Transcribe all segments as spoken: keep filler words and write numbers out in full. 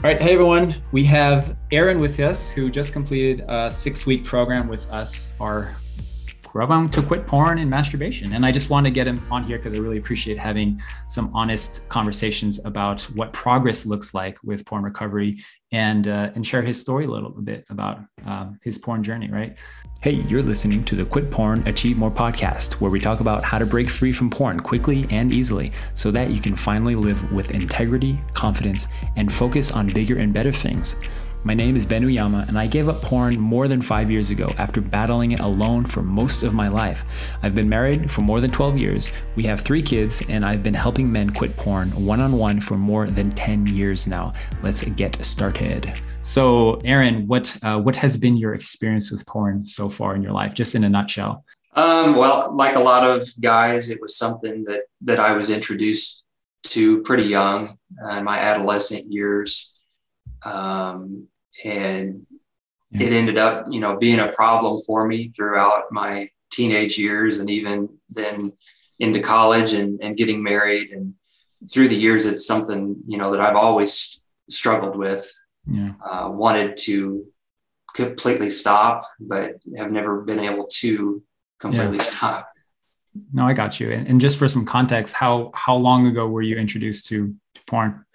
All right. Hey, everyone. We have Aaron with us, who just completed a six-week program with us, our program to quit porn and masturbation. And I just want to get him on here because I really appreciate having some honest conversations about what progress looks like with porn recovery and uh, and share his story a little bit about um, his porn journey, right? Hey, you're listening to the Quit Porn, Achieve More podcast, where we talk about how to break free from porn quickly and easily so that you can finally live with integrity, confidence, and focus on bigger and better things. My name is Ben Uyama, and I gave up porn more than five years ago after battling it alone for most of my life. I've been married for more than twelve years. We have three kids, and I've been helping men quit porn one-on-one for more than ten years now. Let's get started. So, Aaron, what uh, what has been your experience with porn so far in your life, just in a nutshell? Um, well, like a lot of guys, it was something that that I was introduced to pretty young uh, in my adolescent years. Um, and yeah. It ended up, you know, being a problem for me throughout my teenage years and even then into college and, and getting married. And through the years, it's something, you know, that I've always struggled with, yeah. uh, wanted to completely stop, but have never been able to completely yeah. stop. No, I got you. And, and just for some context, how, how long ago were you introduced to, to porn?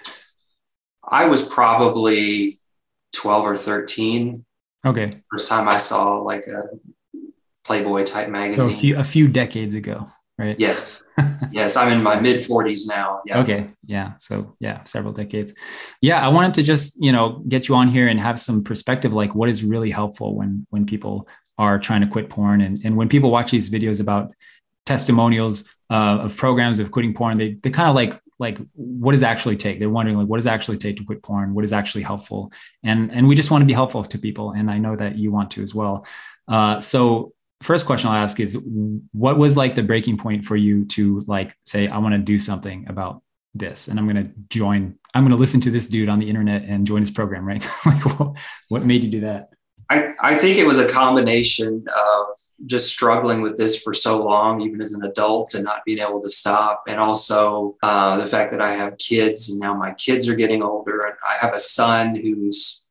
I was probably twelve or thirteen. Okay. First time I saw like a Playboy type magazine. So a few, a few decades ago, right? Yes. Yes. I'm in my mid forties now. Yeah. Okay. Yeah. So yeah, several decades. Yeah. I wanted to just, you know, get you on here and have some perspective, like what is really helpful when, when people are trying to quit porn. And, and when people watch these videos about testimonials uh, of programs of quitting porn, they, they kind of like, like, what does it actually take? They're wondering, like, what does it actually take to quit porn? What is actually helpful? And, and we just want to be helpful to people. And I know that you want to as well. Uh, so first question I'll ask is, what was like the breaking point for you to like, say, I want to do something about this and I'm going to join, I'm going to listen to this dude on the internet and join his program, right? Like, what, what made you do that? I, I think it was a combination of just struggling with this for so long, even as an adult, and not being able to stop. And also uh, the fact that I have kids and now my kids are getting older. And I have a son who's,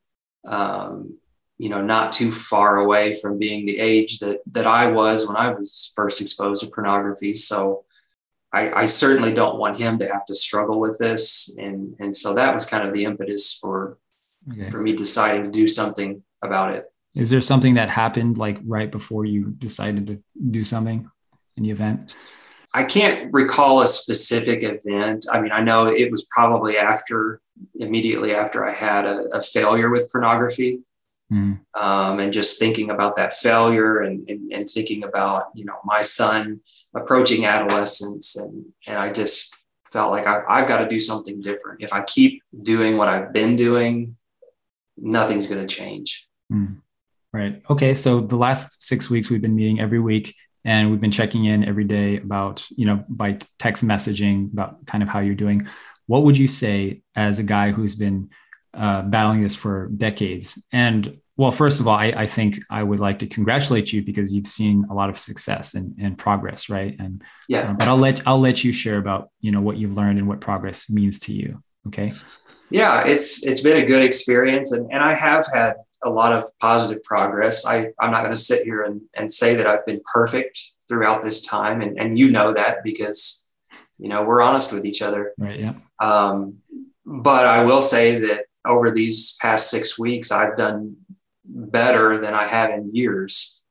um, you know, not too far away from being the age that, that I was when I was first exposed to pornography. So I, I certainly don't want him to have to struggle with this. And, and so that was kind of the impetus for, okay. for me deciding to do something about it. Is there something that happened like right before you decided to do something in the event? I can't recall a specific event. I mean, I know it was probably after, immediately after I had a, a failure with pornography. Mm. Um, and just thinking about that failure and, and, and thinking about, you know, my son approaching adolescence. And, and I just felt like I, I've got to do something different. If I keep doing what I've been doing, nothing's going to change. Mm. Right. Okay. So the last six weeks we've been meeting every week and we've been checking in every day about, you know, by text messaging about kind of how you're doing. What would you say as a guy who's been uh, battling this for decades? And well, first of all, I, I think I would like to congratulate you because you've seen a lot of success and, and progress, right? And yeah, uh, but I'll let I'll let you share about, you know, what you've learned and what progress means to you. Okay. Yeah, it's it's been a good experience, and, and I have had a lot of positive progress. I, I'm not going to sit here and, and say that I've been perfect throughout this time. And, and you know that because, you know, we're honest with each other. Right. Yeah. Um, but I will say that over these past six weeks, I've done better than I have in years.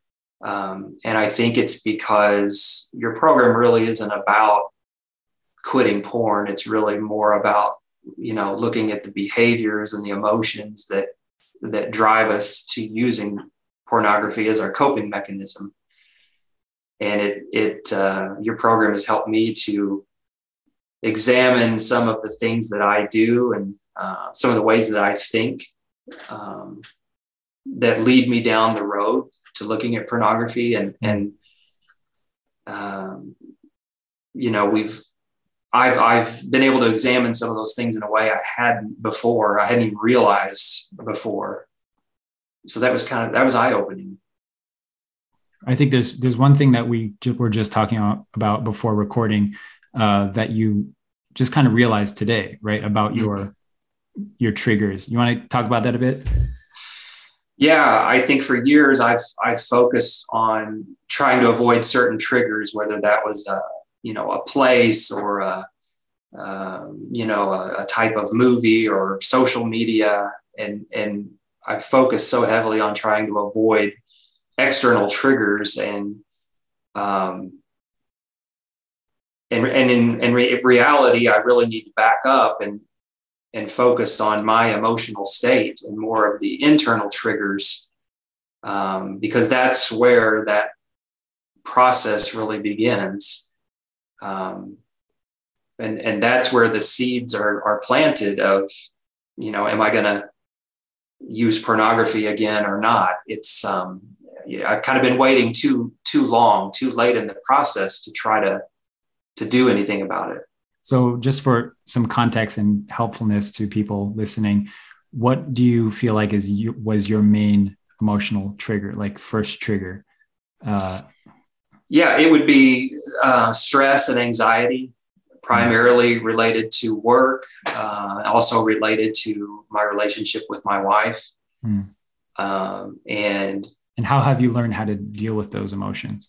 Um, and I think it's because your program really isn't about quitting porn. It's really more about, you know, looking at the behaviors and the emotions that that drive us to using pornography as our coping mechanism. And it, it, uh, your program has helped me to examine some of the things that I do and uh, some of the ways that I think um, that lead me down the road to looking at pornography. And, and um, you know, we've, I've, I've been able to examine some of those things in a way I hadn't before. I hadn't even realized before. So that was kind of, that was eye-opening. I think there's, there's one thing that we ju- were just talking about before recording uh, that you just kind of realized today, right? About your, your triggers. You want to talk about that a bit? Yeah, I think for years I've I've focused on trying to avoid certain triggers, whether that was a, you know, a place or a, um, you know, a, a type of movie or social media, and and I focused so heavily on trying to avoid external triggers, and um, and and in, in re- reality, I really need to back up and and focus on my emotional state and more of the internal triggers, um, because that's where that process really begins. Um, and, and that's where the seeds are, are planted of, you know, am I going to use pornography again or not? It's, um, yeah, I've kind of been waiting too, too long, too late in the process to try to, to do anything about it. So just for some context and helpfulness to people listening, what do you feel like is you, was your main emotional trigger, like first trigger? Uh, yeah, it would be uh, stress and anxiety, primarily related to work, uh, also related to my relationship with my wife. Hmm. Um, and and how have you learned how to deal with those emotions?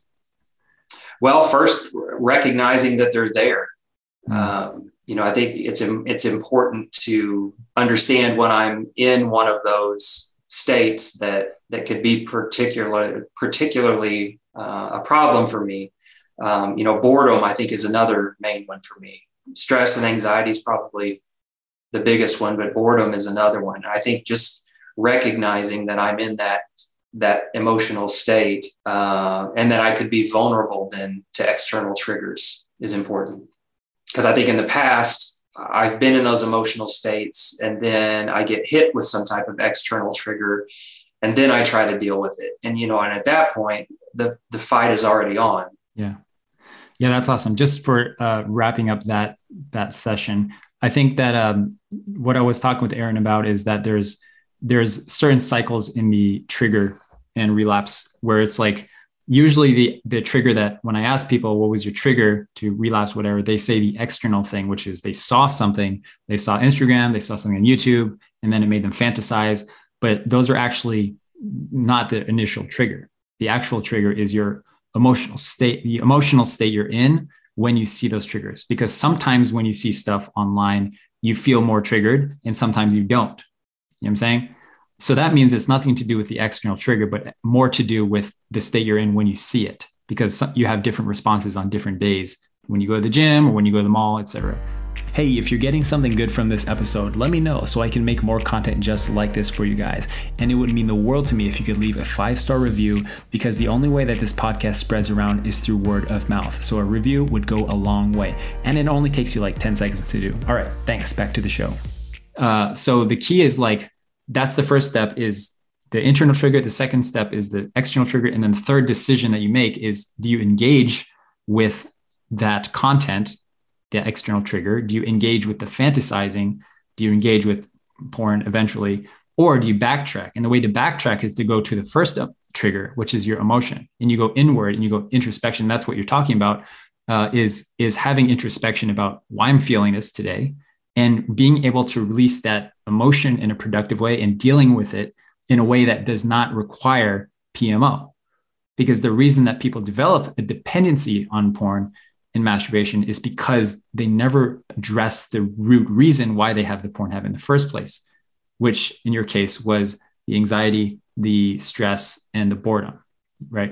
Well, first recognizing that they're there. Mm. Um, you know, I think it's it's important to understand when I'm in one of those states that that could be particularly particularly uh, a problem for me. Um, you know, boredom, I think, is another main one for me. Stress and anxiety is probably the biggest one, but boredom is another one. I think just recognizing that I'm in that that emotional state, uh, and that I could be vulnerable then to external triggers is important. Because I think in the past, I've been in those emotional states, and then I get hit with some type of external trigger, and then I try to deal with it. And, you know, and at that point, the, the fight is already on. Yeah. Yeah, that's awesome. Just for uh, wrapping up that, that session, I think that um, what I was talking with Aaron about is that there's, there's certain cycles in the trigger and relapse where it's like, usually the, the trigger that when I ask people, what was your trigger to relapse, whatever, they say the external thing, which is they saw something, they saw Instagram, they saw something on YouTube, and then it made them fantasize. But those are actually not the initial trigger. The actual trigger is your emotional state, the emotional state you're in when you see those triggers. Because sometimes when you see stuff online, you feel more triggered and sometimes you don't. You know what I'm saying? So that means it's nothing to do with the external trigger, but more to do with the state you're in when you see it, because you have different responses on different days when you go to the gym or when you go to the mall, et cetera. Hey, if you're getting something good from this episode, let me know so I can make more content just like this for you guys. And it would mean the world to me if you could leave a five-star review, because the only way that this podcast spreads around is through word of mouth. So a review would go a long way, and it only takes you like ten seconds to do. All right, thanks. Back to the show. Uh, so the key is like, that's the first step is the internal trigger. The second step is the external trigger. And then the third decision that you make is, do you engage with that content, the external trigger? Do you engage with the fantasizing? Do you engage with porn eventually? Or do you backtrack? And the way to backtrack is to go to the first trigger, which is your emotion. And you go inward and you go introspection. That's what you're talking about, uh, is, is having introspection about why I'm feeling this today, and being able to release that emotion in a productive way and dealing with it in a way that does not require P M O. Because the reason that people develop a dependency on porn and masturbation is because they never address the root reason why they have the porn habit in the first place, which in your case was the anxiety, the stress, and the boredom, right?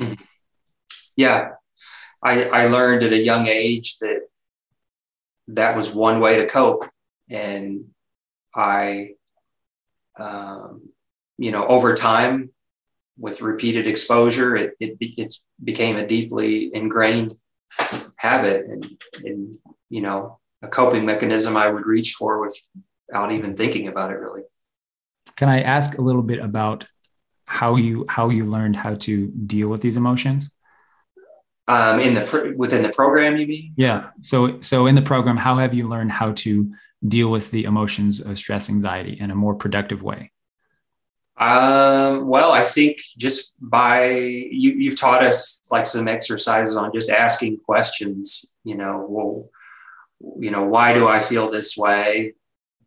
Yeah. I, I learned at a young age that that was one way to cope. And I, um, you know, over time with repeated exposure, it, it, it became a deeply ingrained habit, and, and, you know, a coping mechanism I would reach for without even thinking about it really. Can I ask a little bit about how you, how you learned how to deal with these emotions? Um, in the, within the program, you mean? Yeah. So, so in the program, how have you learned how to deal with the emotions of stress, anxiety in a more productive way? Um, well, I think just by, you, you've taught us like some exercises on just asking questions, you know, well, you know, why do I feel this way?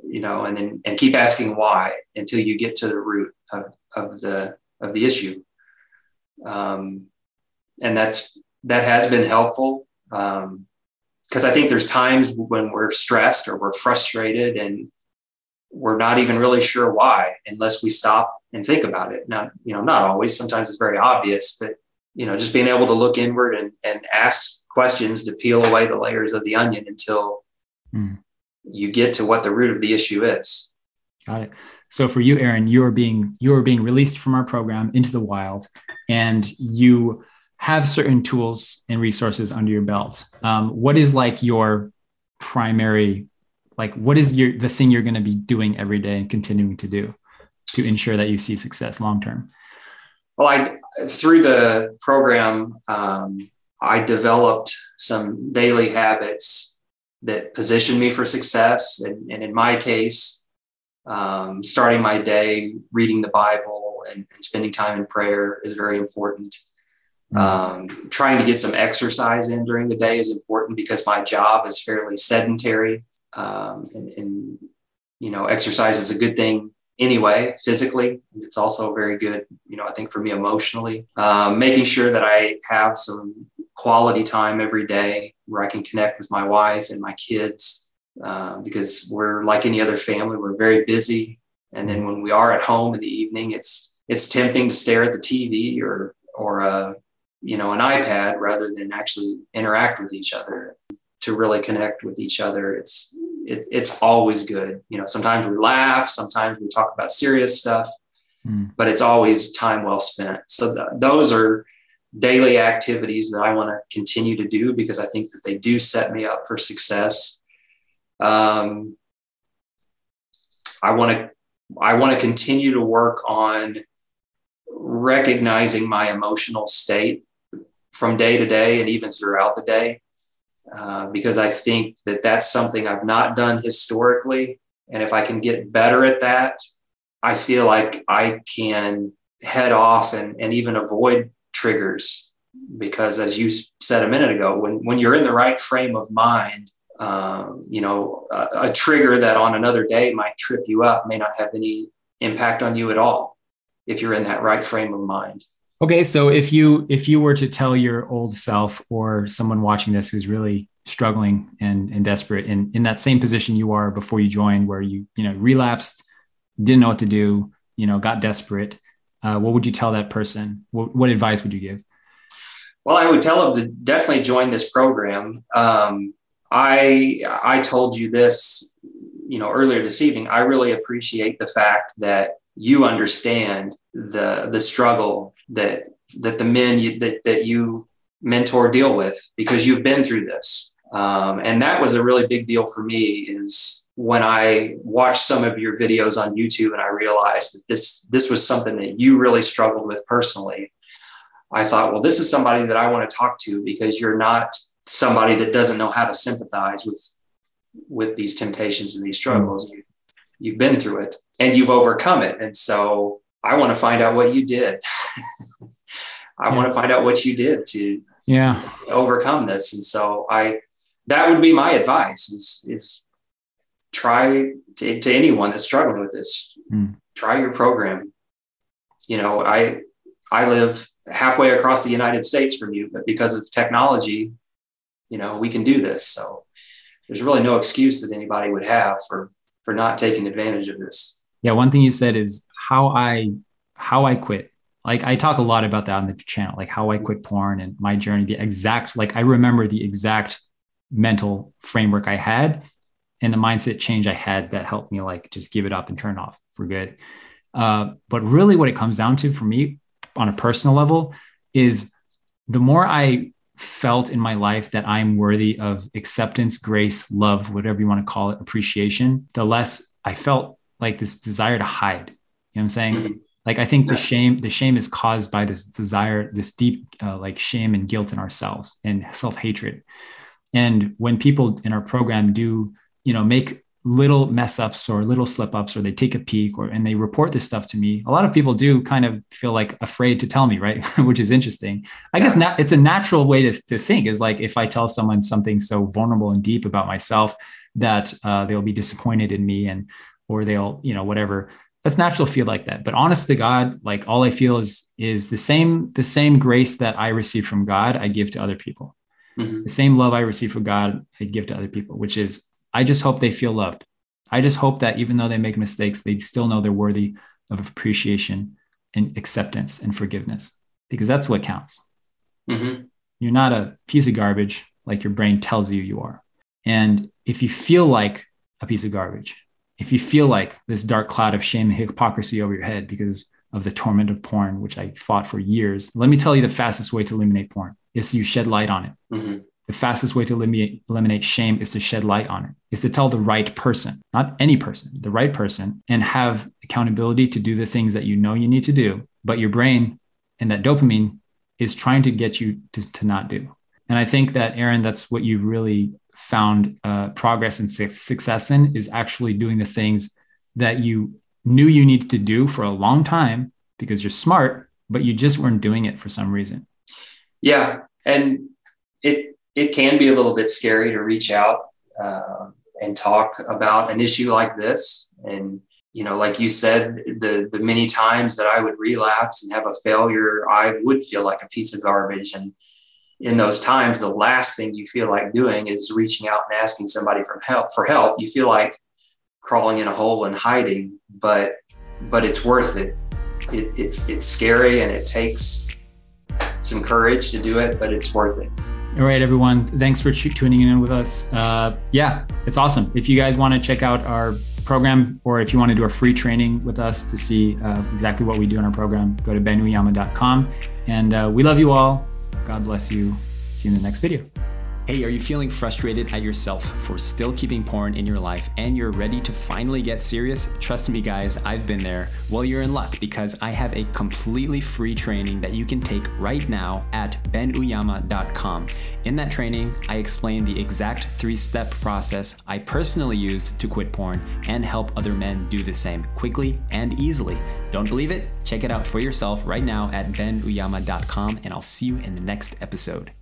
you know, and then, and keep asking why until you get to the root of, of the, of the issue. Um, and that's, that has been helpful. Um, cause I think there's times when we're stressed or we're frustrated and we're not even really sure why, unless we stop and think about it. Not, you know, not always, sometimes it's very obvious, but, you know, just being able to look inward and, and ask questions to peel away the layers of the onion until mm. you get to what the root of the issue is. Got it. So for you, Aaron, you're being, you're being released from our program into the wild, and you have certain tools and resources under your belt. Um, what is like your primary, like, what is your, the thing you're going to be doing every day and continuing to do to ensure that you see success long-term? Well, I, through the program, um, I developed some daily habits that position me for success. And, and in my case, um, starting my day, reading the Bible and, and spending time in prayer is very important. Um, trying to get some exercise in during the day is important because my job is fairly sedentary. Um, and, and, you know, exercise is a good thing anyway, physically. It's also very good, you know, I think for me emotionally, um, making sure that I have some quality time every day where I can connect with my wife and my kids, uh, because we're like any other family, we're very busy. And then when we are at home in the evening, it's, it's tempting to stare at the T V or, or, uh, you know, an iPad rather than actually interact with each other to really connect with each other. It's, it, it's always good. You know, sometimes we laugh, sometimes we talk about serious stuff, mm. but it's always time well spent. So th- those are daily activities that I want to continue to do because I think that they do set me up for success. Um, I want to, I want to continue to work on recognizing my emotional state from day to day and even throughout the day, uh, because I think that that's something I've not done historically. And if I can get better at that, I feel like I can head off and, and even avoid triggers, because as you said a minute ago, when, when you're in the right frame of mind, um, you know, a, a trigger that on another day might trip you up may not have any impact on you at all if you're in that right frame of mind. Okay. So if you, if you were to tell your old self or someone watching this who's really struggling and, and desperate and in that same position you are before you joined, where you, you know, relapsed, didn't know what to do, you know, got desperate, uh, what would you tell that person? What, what advice would you give? Well, I would tell them to definitely join this program. Um, I, I told you this, you know, earlier this evening. I really appreciate the fact that you understand the the struggle that that the men you, that that you mentor deal with, because you've been through this, um, and that was a really big deal for me. Is when I watched some of your videos on YouTube and I realized that this this was something that you really struggled with personally. I thought, well, this is somebody that I want to talk to, because you're not somebody that doesn't know how to sympathize with with these temptations and these struggles. Mm. You, you've been through it and you've overcome it. And so I want to find out what you did. I yeah. want to find out what you did to yeah. overcome this. And so I, that would be my advice is, is try to, to anyone that's struggling with this, mm. try your program. You know, I, I live halfway across the United States from you, but because of technology, you know, we can do this. So there's really no excuse that anybody would have for, for not taking advantage of this. Yeah. One thing you said is how I, how I quit. Like I talk a lot about that on the channel, like how I quit porn and my journey, the exact, like I remember the exact mental framework I had and the mindset change I had that helped me like just give it up and turn off for good. Uh, but really what it comes down to for me on a personal level is the more I felt in my life that I'm worthy of acceptance, grace, love, whatever you want to call it, appreciation, the less I felt like this desire to hide. You know what I'm saying? Mm-hmm. Like, I think the shame, the shame is caused by this desire, this deep, uh, like shame and guilt in ourselves and self-hatred. And when people in our program do, you know, make little mess ups or little slip ups, or they take a peek or, and they report this stuff to me, a lot of people do kind of feel like afraid to tell me, right? Which is interesting. I yeah. guess not, it's a natural way to, to think is like, if I tell someone something so vulnerable and deep about myself, that uh, they'll be disappointed in me and, or they'll, you know, whatever. That's natural to feel like that. But honest to God, like all I feel is, is the same, the same grace that I receive from God, I give to other people. Mm-hmm. The same love I receive from God, I give to other people, which is, I just hope they feel loved. I just hope that even though they make mistakes, they still know they're worthy of appreciation and acceptance and forgiveness, because that's what counts. Mm-hmm. You're not a piece of garbage like your brain tells you you are. And if you feel like a piece of garbage, if you feel like this dark cloud of shame and hypocrisy over your head because of the torment of porn, which I fought for years, let me tell you the fastest way to eliminate porn is you shed light on it. Mm-hmm. The fastest way to eliminate, eliminate shame is to shed light on it, is to tell the right person, not any person, the right person, and have accountability to do the things that you know you need to do, but your brain and that dopamine is trying to get you to, to not do. And I think that, Aaron, that's what you've really found uh, progress and success in, is actually doing the things that you knew you needed to do for a long time because you're smart, but you just weren't doing it for some reason. Yeah. And it, it can be a little bit scary to reach out uh, and talk about an issue like this. And, you know, like you said, the, the many times that I would relapse and have a failure, I would feel like a piece of garbage. And in those times, the last thing you feel like doing is reaching out and asking somebody for help. For help, you feel like crawling in a hole and hiding, but but it's worth it. it. It's it's scary and it takes some courage to do it, but it's worth it. All right, everyone. Thanks for tuning in with us. Uh, yeah, it's awesome. If you guys want to check out our program, or if you want to do a free training with us to see uh, exactly what we do in our program, go to ben uyama dot com. And uh, we love you all. God bless you. See you in the next video. Hey, are you feeling frustrated at yourself for still keeping porn in your life and you're ready to finally get serious? Trust me, guys, I've been there. Well, you're in luck because I have a completely free training that you can take right now at ben uyama dot com. In that training, I explain the exact three-step process I personally use to quit porn and help other men do the same quickly and easily. Don't believe it? Check it out for yourself right now at ben uyama dot com, and I'll see you in the next episode.